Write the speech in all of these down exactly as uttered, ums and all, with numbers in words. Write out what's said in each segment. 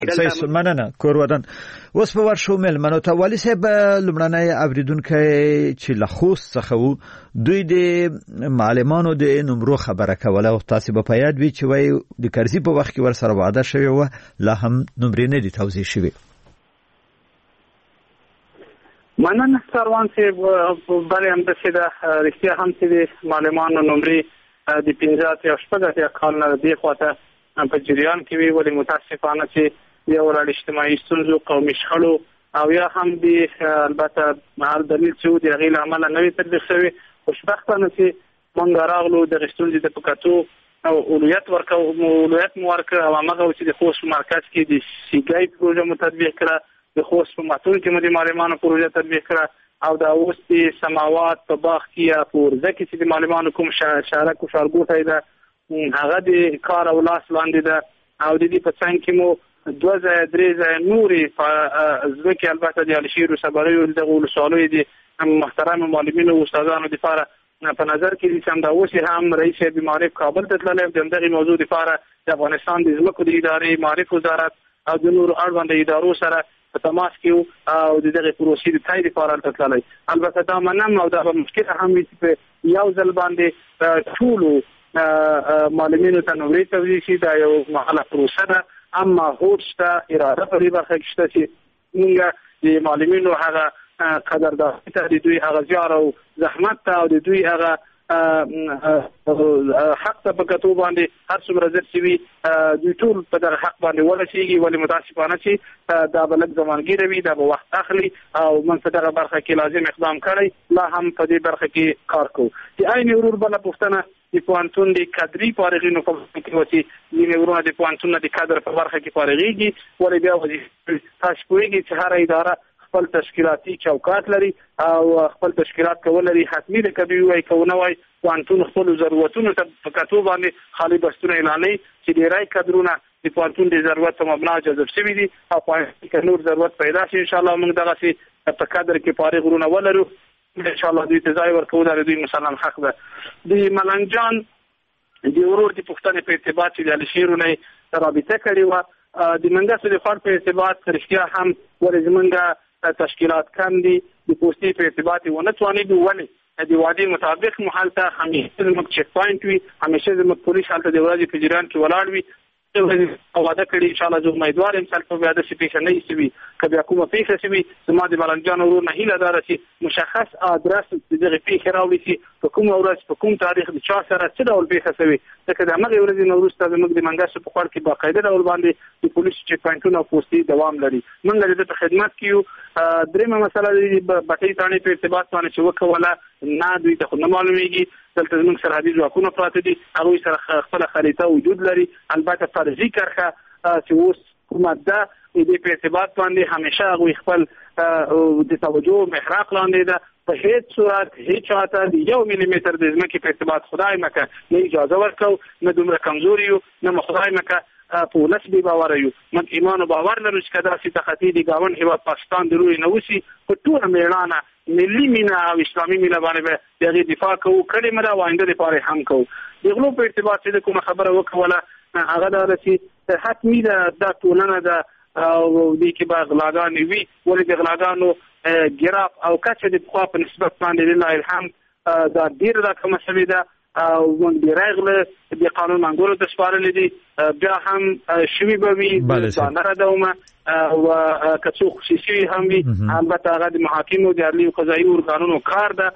صحیح مننه کور ودان. اوس په ورشو ملمنو ته والي صاحب لمړنۍ اوریدونکو چې له خوست څخه وو دوی د معلمانو د نمبر خبره کوله او تاسو په یاد وی چې وای د کرزي په وخت کې ور سره وعده شوی و لا هم نمبر نه دي توضیح شوی. مننه سروان صاحب بلې هم د څه د رښتیا هم چې د معلمانو نمبر د پنځه یا شپږ یا کال نه دی خواته په جریان کې وی ولې متاسفانه چې یو ورځ اجتماعي ستونزو قومي شخړو او یا هم د البته مهال دلیل چې د غیل عمل نه وي تطبیق شوی. خوشبختانه چې مونږ راغلو د ستونزې د پکاتو او اولویت ورکو اولویت مو ورکړ او هغه چې د خوست مرکز کې د سیګای پروژه متطبیق کړه، د خوست په ماتون کې د معلمانو پروژه تطبیق کړه او د اوس د سماوات په باغ کې یا پورزه کې چې د معلمانو کوم شارک او شارګوټه ده هغه د کار او لاس لاندې ده او د دې په څنګ کې مو دوه ځای درې ځای نورې په ځکه البته د الشیر صبري د ولسوالۍ دي محترم معلمینو او استادانو د لپاره په نظر کې چې دا اوس هم رئیس د معرف کابل ته تللی د دغه موضوع لپاره د افغانستان د ځمکو د ادارې معرف وزارت او د نور اړوند ادارو سره په تماس کې او د دغه پروسې د تایید لپاره تللی. البته دا منم او دا مشکل هم چې یو ځل باندې ټول معلمینو ته نوې توضیح شي دا یو محله پروسه ده، اما هوښته اراده په دې برخه کې شته چې موږ د معلمینو هغه قدرداني ته د دوی هغه زیار او زحمت ته او د دوی هغه حق ته په کتو باندې هر څومره زر چې وي دوی ټول په دغه حق باندې ورسېږي. ولې متاسفانه چې دا به لږ زمانګیره وي، دا به وخت اخلي او موږ په دغه برخه کې لازم اقدام کړی لا هم په دې برخه کې کار کوو. چې عین ورور بله پوښتنه د پوهنتون د کادري فارغینو په برخه کې وتی ځینې ورونه د پوهنتون د کادر په برخه کې فارغېږي. ولې بیا تاسو پوهېږئ چې هر اداره خپل تشکیلاتي چوکاټ لري او خپل تشکیلات کول لري. حتمی د کبي وای کوونه وای پوهنتون خپل ضرورتونو ته په کتو باندې خالي بستونه اعلانوي چې ډیری کادرونه د پوهنتون د ضرورت په مبنا جذب شوي دي او پوهنتون نور ضرورت پیدا شي. ان شاء الله موږ دغه په کادر کې فارغ ورونه ولرو ان شاء الله دوی ته ځای ورکول د دوی مسلمان حق ده. د ملنګ جان د ورور د پښتنې په ارتباط چې د شیرونه رابطه کړې و د منګس د خپل په ارتباط رښتیا هم ورزمنګه تشکیلات کم دي د پوسټي په ارتباط ونه تواني دی. ولې د وادي مطابق محلته همیشه زموږ چیک پوینټ وي، همیشه زموږ پولیس حالت د ورځې په جریان کې ولاړ وي او وعده کړي ان شاء الله جو امیدوار هم سره په واده شي پیښه نه شي کبي کومه پیښه شي زما د ملنګ جان ورور نه هیله دار چې مشخص ادرس د دغه پیښه راوړي چې په کوم ورځ په کوم تاریخ د چا سره څه ډول پیښه شوی ځکه د هغه ورځې نو وروسته زموږ د منګس په خور کې باقاعده ډول باندې د پولیس چیک پوینټونو او پوسټي دوام لري. موږ د خدمت کیو درېمه مسله د بټي تانې په ارتباط باندې چې وکوله نه دوی ته نه معلومیږي. دلته زموږ سرحدي ځواکونه پراته دي، هغوی سره خپله خریطه وجود لري. البته فرضي کرښه چې اوس حکومت ده دې په ارتباط باندې همیشه هغوی خپل د توجه محراق لاندې ده. په هیڅ صورت هیڅ چاته د یو ملي متر د ځمکې په ارتباط خدای مکه نه اجازه ورکو، نه دومره کمزوري یو، نه خدای مکه په ولس بې باوره یو. موږ ایمان او باور لرو چې که داسې تخطي د ګاونډ هېواد پاکستان د لوري نه وشي په ټوله مېړانه ملي مینه او اسلامي مینه باندې به د هغې دفاع کوو، کړې مه ده او آینده دپاره هم کوو. د غلو په ارتباط چې د کومه خبره وکوله هغه دا ده چې حتمي ده دا ټولنه ده او دې کې به غلاګانې وي. ولې د غلاګانو ګراف او کچه د پخوا په نسبت باندې لله الحمد دا ډېره راکمه شوې ده او موږ ډېری غله د قانون منګولو ته سپارلي دي. بیا هم شوي به وي دا نه ردومه او که څوک خصوصي هم وي البته هغه د محاکمو د عدلي او قضایي ارګانونو کار ده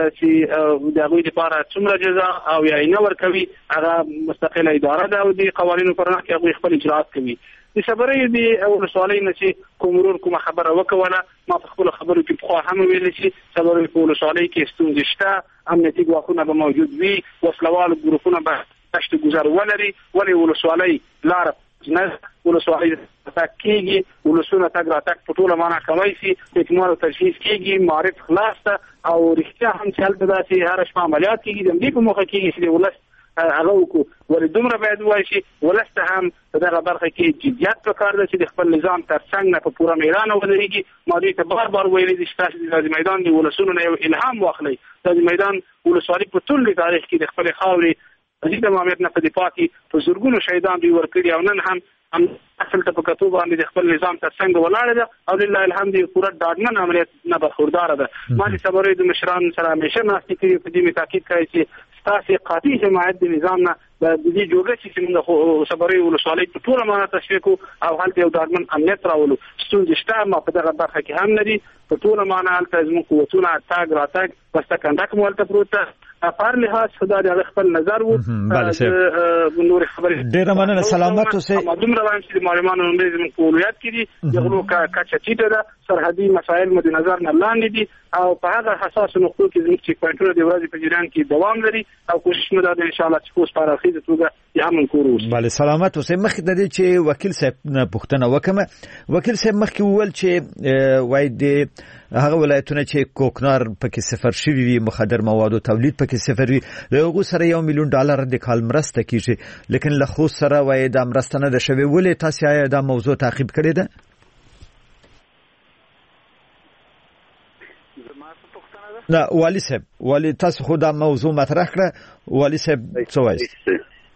چې د هغوی دپاره څومره جزا او یا نه ورکوي هغه مستقله اداره ده او د قوانینو په رڼا کې هغوی خپل اجراات کوي. د صبرۍ د ولسوالۍ نه چې کوم ورور کومه خبره وکوله ما په خپلو خبرو کې پخوا هم ویلي چې صبرۍ په ولسوالۍ کې ستونزې شته، امنیتي ګواښونه به موجود وي، وسلوالو ګروپونه به دشت ګذر ولري. ولې ولسوالۍ لاره نه ولسوالۍ تګ کېږي، ولسونه تګ راتګ په ټوله معنا کمی شي، اکمال او تجهیز کېږي، معرف خلاص ده او رښتیا هم چې هلته داسې هره شپه عملیات کېږي د همدې په موخه کېږي چې د ولس هغه وکړو. ولې دومره باید ووایي چې ولس ته هم په دغه برخه کې جدیت پکار ده چې د خپل نظام تر څنګ نه په پوره مېړانه ودرېږي. ما دوی ته بار بار ویلي دي چې تاسو د غازي میدان د ولسونو نه یو الهام واخلئ. غازي میدان ولسوالي په ټول تاریخ کې د خپلې خاورې عزیز مامور نه په دفاع کې په زرګونو شهیدان دوی ورکړي او نن هم اصل ته په کتو باندې خپل نظام تر څنګه ولاړ ده او لله الحمد پورا ډاډمن عملیات نه برخوردار ده. مالي صبرې د مشران سره همیشه ناشتي کوي په دې تاکید کوي چې تاسو قاطع حمایت د نظام نه د دې جوړه چې موږ صبرې ولسوالۍ په ټول معنا تشویق او حالت یو ډاډمن امنیت راولو. ستونزې شته ما په دغه برخه کې هم نه دي په ټول معنا حالت زموږ قوتونه تاګ راتګ بسته کنده کومه پروت پر لحاظ خدای دې خپل نظر وو. نور خبرې ډیر مننه سلامت اوسئ. مدام روان چې معلومانو نومې زموږ په ولایت کې دي یغلو کا کچا چیته ده سرحدي مسایل مد نظر نه لاندې دي او په هغه حساس نقطو کې زموږ چې پوینټونه د ورځې په جریان کې دوام لري او کوشش مو ده ان شاء الله چې اوس په راخیزه توګه یا من کوروس. بله سلامت اوسئ. مخکې د دې چې وکیل صاحب پوښتنه وکړه وکیل صاحب مخکې وویل چې وای د هغه ولایتونه چې کوکنار پکې صفر شوی وي مخدر موادو تولید پکې صفر وي له هغه سره یو میلیون ډالر د کال مرسته کیږي لیکن له خو سره وای د مرسته نه د شوی ولې تاسو یې دا موضوع تعقیب کړی ده؟ نه والی صاحب والی تاسو خو دا موضوع مطرح کړه والی صاحب څه وایي؟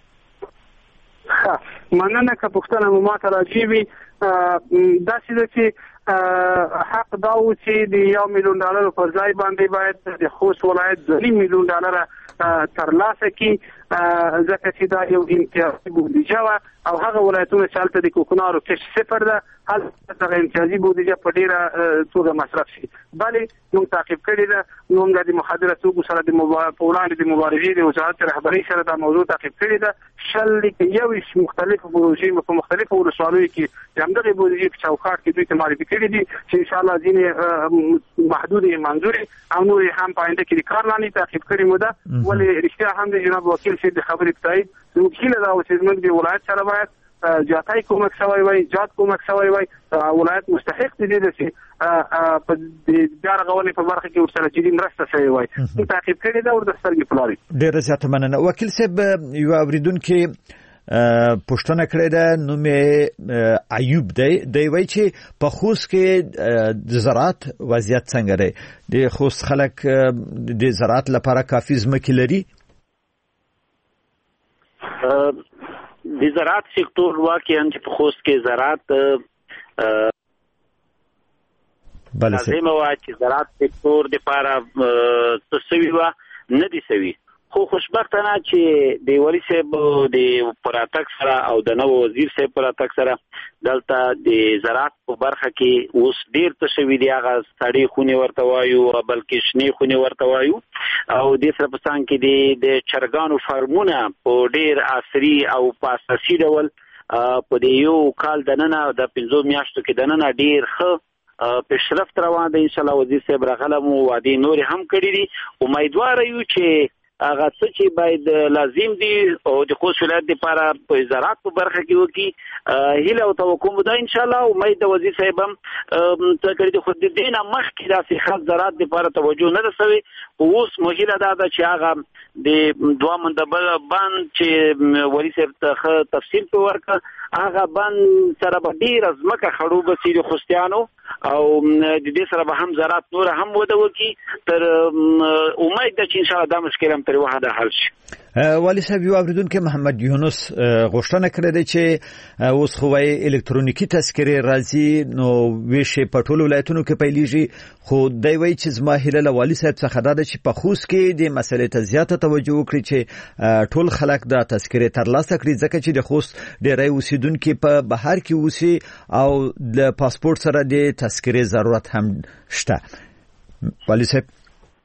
مننه که پوښتنه مو ماته راځي وي دا چې حق دا و چې د یو میلیون ډالر په ځای باندې باید د خوست ولایت د میلیون ډالر ترلاسه کی ځکه چې دا یو امتیازي بودیجه و او هغه ولایتونه چې هلته د کوکنارو کش صفر ده هلته دغه امتیازي بودیجه په ډیره توګه مصرف شي. بلې موږ تعقیب کړی ده موږ د مخدره توکو سره د په وړاندې د مبارزې د وزارت رهبرۍ سره دا موضوع تعقیب کړی ده. شل یو مختلف پروژې په مختلفو ولسوالیو کې د همدغې بودیجې په چوکاټ کې دوی ته معرفي کړي دي چې ان شاء الله ځینې محدودې منظورې او نور هم په آینده کې د کار لاندې تعقیب کړي مو ده. ولې رښتیا هم د جناب وکیل صاحب د خبرې په تایید زموږ هیله دا و چې زموږ د ولایت سره باید جاتای کومک شوی وای جات کومک شوی وای ولایت مستحق دي چې په د بیا رغونې په برخه کې ورسره چې مرسته شوی وای تعقیب کړي دا ورته سترګې پلاري. ډیره زیاته مننه. وکیل صاحب یو اوریدونکو پښتنه کړې ده نوم ایوب دی دی وای چې په خوست کې د زراعت وضعیت څنګه دی؟ د خوست خلک د زراعت لپاره کافي ځمکې لري؟ د زراعت سکتور واقعا چې په خوست کې زراعت بله لازم و چې زراعت سکتور د لپاره تسوي و نه دي سوي خو خوشبختانه چې د ولی صاحب د پراتک سره او د نو وزیر صاحب پراتک سره دلته د زراعت په برخه کې اوس ډیر تشوي دی هغه سړی خونی ورته وایو بلکې شنی خونی ورته وایو او د سره په څنګه کې د چرګانو فارمونه په ډیر عصري او په اساسي ډول په یو کال د نن د پنځو میاشتو کې د نن ډیر ښه پیشرفت روان دی. ان شاء الله وزیر صاحب راغلم وادي نور هم کړی دي امیدوار یو چې هغه څه چې باید لازم دي او د خوست ولایت لپاره په زراعت په برخه کې وکړي هیله او توقع ده ان شاء الله. امید د وزیر صاحب هم تکړه د خود دینه مخکې داسې خاص زراعت لپاره توجه نه رسوي اوس مهیله ده چې هغه د دوه مندبل باندې چې ولی صاحب ته تفصیل په ورکړه هغه باندې سره به ډیر ځمکه خړو بسیری خوستیانو او د دې سره به هم زراعت نور هم وده وکړي تر امید ده چې ان شاء الله دا مشکل هم تر وحده حل شي. والی صاحب یو اوریدونکو محمد یونس غوښتنه کړې ده چې اوس خو وايي الکترونیکی تذکرې راځي نو ویشي په ټولو ولایتونو کې پیلېږي خو دوی وایي چې زما هیله له والی صاحب څخه ده چې په خوست کې د مسلې ته زیاته توجه وکړي چې ټول خلک د تذکرې ترلاسه کړي ځکه چې د خوست ډېری اوسیدونکو په بهر کې اوسي او د پاسپورت سره د تذکرې ضرورت هم شته. والی صاحب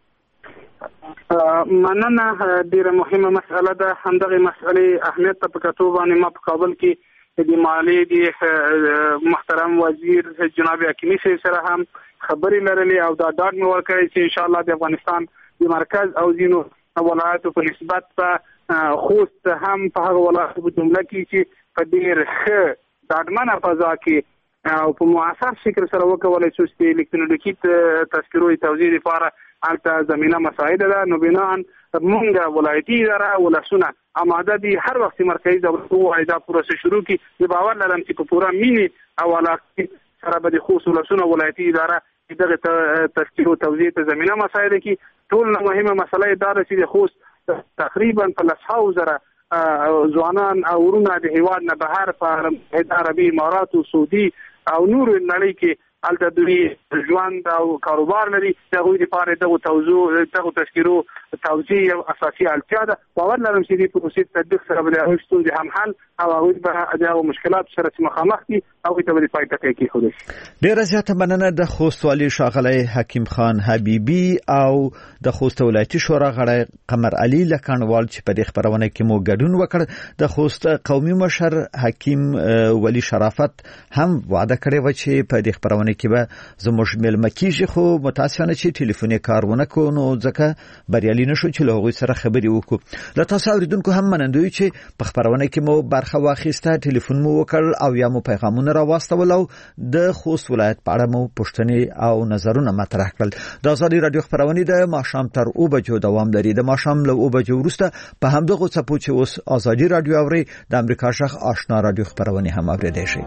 مننه ډیره مهمه مسأله ده. همدغه مسألې اهمیت په کتو باندې ما په کابل کې د مالیې د محترم وزیر جناب حکیمی سره هم خبرې لرلې او دا ډاډ مې ورکړی چې ان شاء الله د افغانستان د مرکز او ځینو ولایتو په نسبت په خوست هم په هغه ولایتو په جمله کې چې په ډیر ښه ډاډمنه فضا کې او په معاصر شکل سره وکولای شو چې الکترونیکی تذکرو توزیع لپاره البته زمينه مساعده ده. نو بناء مونږه ولایتي اداره ولسونه آماده دي هر وخت مرکزي دولت وایدا پروسه شروع کی د باور لرم چې په پورا مینی او علاقه سره به د خصوصي ولسونه ولایتي اداره دغه تذکرو توزیع ته زمينه مساعده کی ټول مهمه مسله دا ده چې د خوست تقریبا په لسهاو زره ځوانان او ورونه د هیواد نه بهر په متحده عربي امارات او سعودي او نور نړۍ کې الته دوی ژوند او کاروبار لري دغه لپاره دغه توضیح دغه تشکیلو توضیح یو اساسي اړتیا ده. باور لرم چې د پروسې تطبیق سره به د ستونزې هم حل او هغه به د مشکلات سره مخامخ دي او ته به پای ټکی کېښودل شي. ډیره زیاته مننه د خوست والي ښاغلی حکیم خان حبیبي او د خوست ولایتي شورا غړی قمر علي لکانوال چې په دې خبرونه کې مو ګډون وکړ. د خوست قومي مشر حکیم ولی شرافت هم وعده کړې و چې په دې خبرونه کې به زموږ ملمه کیږي، خو متاسفانه چې ټلیفوني کارونه کو نو ځکه بریالي نشو چې له هغوی سره خبرې وکړو. له تاسو اوریدونکو هم منندوی چې په خبرونه کې مو برخه واخیسته، ټلیفون مو وکړ او یا مو پیغامونه راواستول او د خوست ولایت په اړه مو پوښتنې او نظرونه مطرح کړل. د ازادي رادیو خبرونه د ماښام تر اوه بجو دوام لري. د ماښام له اوه بجو وروسته په همدغه څپو چې اوس ازادي رادیو اوري د امریکا شخ آشنا رادیو خبرونه هم اوریدئ شي.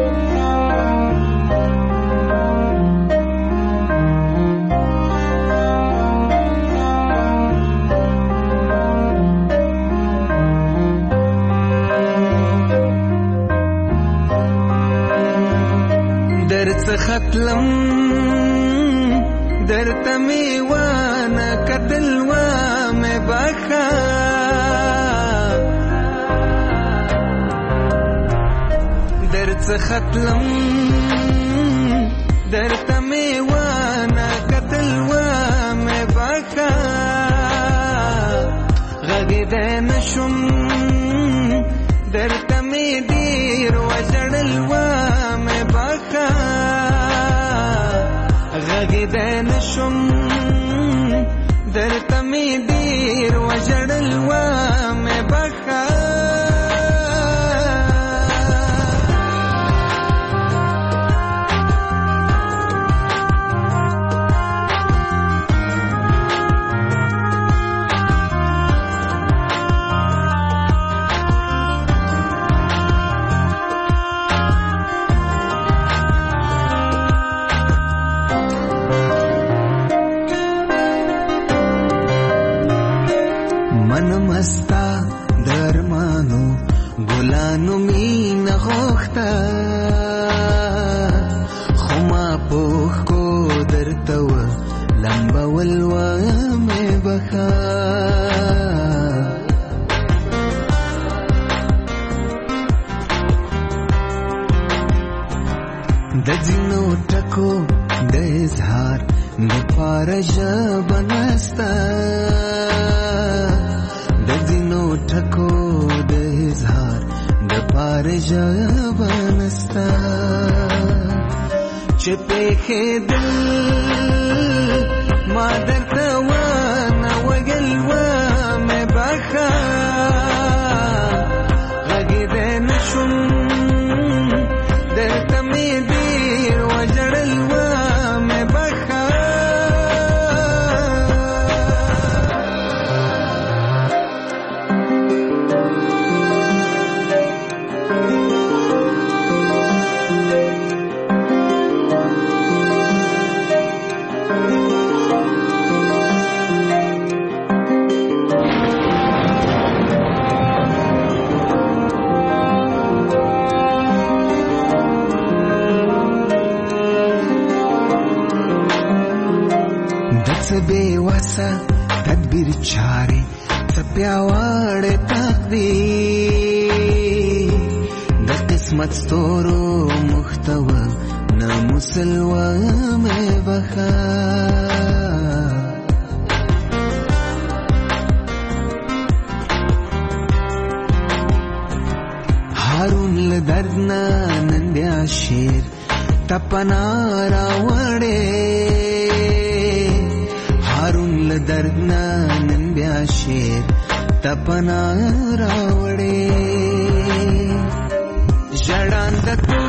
ختلم درته میوانه کتل و مې بخا درته ختلم درته میوانه کتل و مې بخا غږیدای نشم درته می دیر وجړل و مې بخا غږیدای نشم درته می دیر وجړل و مې بخا مستا درمانو ګلانو مين غوخته خما پوخ کو درته و لمبا ولوا مې بخا د جنو ټکو د اظهار د پارج بنستا ټکو د اظهار د پارج بنستا چې په دل ما درته و نه وګل و مې بخا غږیدای نشم درته مې ډېر وجړل و مې بخا بے وسا تدبیر چارے سپیاوڑ تقدیر د قسمت ستورو محتوى نامسلوى میں بخا هارون لدردنا نندیا شیر تپنا راوڑے هارون لدردنا نن بیا شیر تپنا راوړې ژړاند